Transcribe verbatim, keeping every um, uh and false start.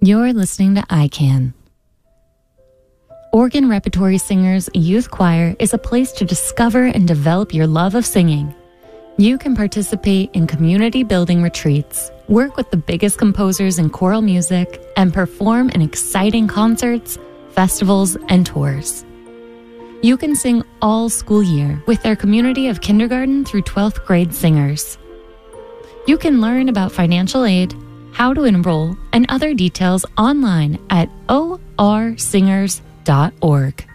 You're listening to I CAN. Oregon Repertory Singers Youth Choir is a place to discover and develop your love of singing. You can participate in community building retreats, work with the biggest composers in choral music, and perform in exciting concerts, festivals, and tours. You can sing all school year with their community of kindergarten through twelfth grade singers. You can learn about financial aid, how to enroll, and other details online at o r singers dot org.